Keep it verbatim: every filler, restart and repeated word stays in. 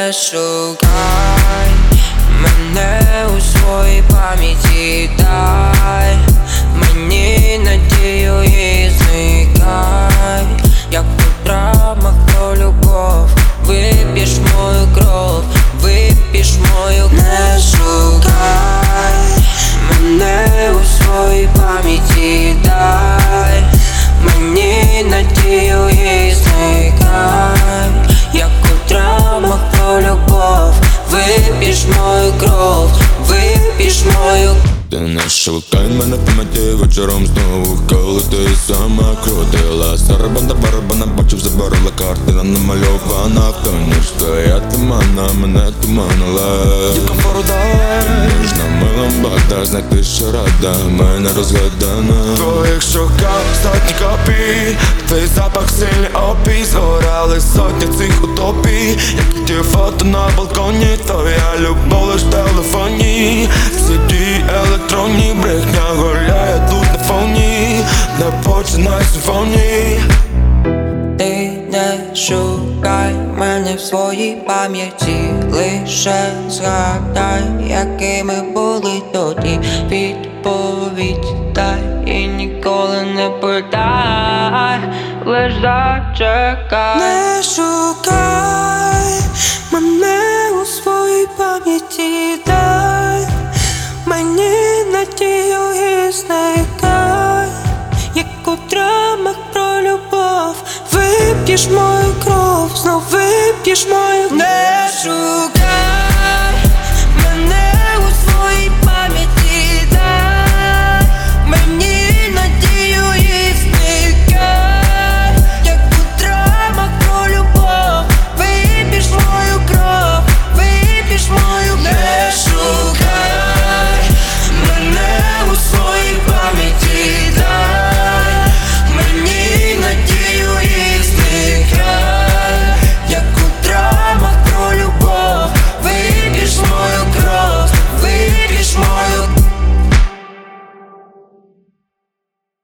не шукай мене у своїй пам'яті, дай мені надію і зникай, як у драмах про любов. Вип'єш мою кров, вип'єш мою. Не шукай мене у своїй пам'яті, дай мені надію і зникай, як у драмах про любов. Вип'єш мою кров, вип'єш мою. Ти не шукай мене в пам'яті вечором знову, коли ти сама крутила сарабанда барабана, бачив, заборола картина намальована в тоні, що я тумана, мене туманила. Дівка порудає, ніжна милом бада, знайти, що рада, мене розгадана. Твоїх шукав сотні копій, твій запах сильний опій, згорали сотні цих утопій, як ті фото на балконі, твоя любов лиш в телефоні. Сіді електронні, брехня гуляє тут на фоні, не починай симфонії. Ти не шукай мене в своїй пам'яті, лише згадай, якими були тоді. Відповідь дай і ніколи не питай, лиш зачекай. Не шукай мене у своїй пам'яті, дай мені надію і зникай, як у драмах про любов. Вип'єш мою кров, знов вип'єш мою. Не шукай